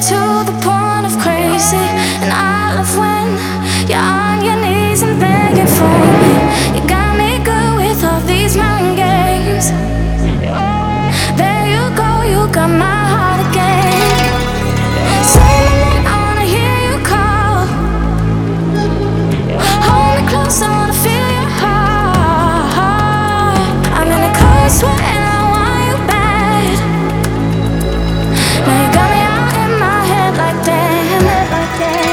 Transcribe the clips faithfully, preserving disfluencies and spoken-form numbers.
to the point of crazy. And I love when you're on your knees and begging for me. You got me good with all these mind games. There you go, you got my heart again. Say my name, I wanna hear you call. Hold me close, I wanna feel your heart. I'm in a cold sweat and I want you bad. Now you got me out in my head like damn, like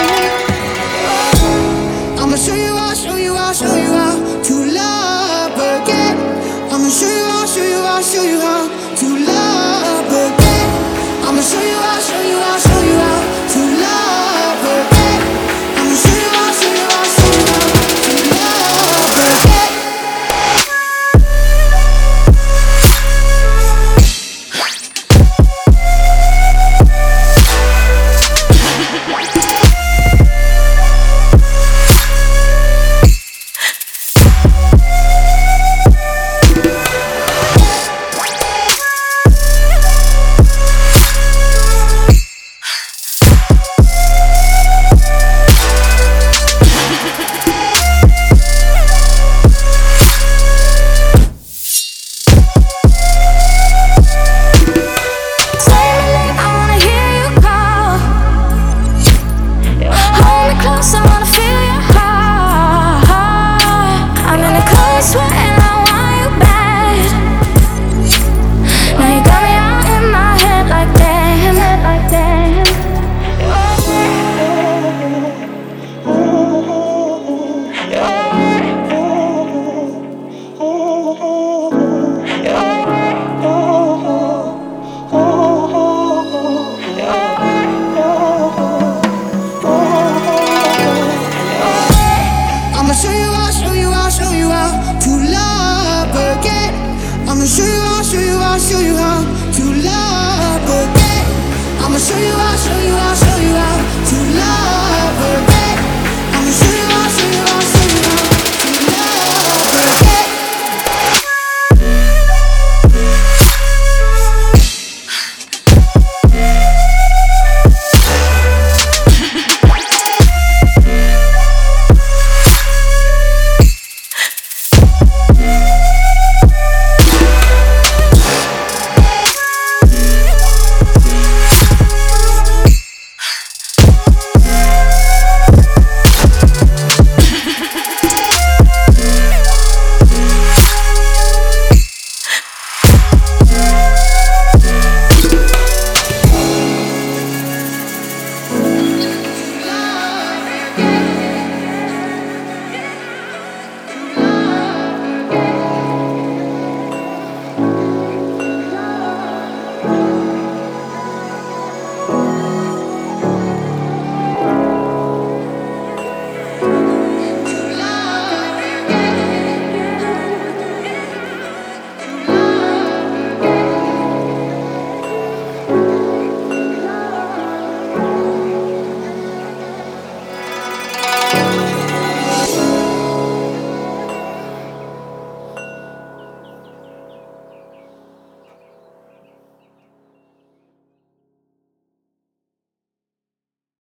damn. I'ma show you out, show you out, show you how to love again. I'ma show you out, show you out, show you how to love again. I'ma show you out, show you out, show you how to love again. I'ma show you out, show you out, show you how to love again. I wanna feel your heart. I'm in a cold sweat and I want you bad. Now you got me out in my head like damn, like damn. I'ma show you out, show you out, show you how to love again. I'ma show you out, show you out, show you how to love again. I'ma show you out, show you out, show you how to love.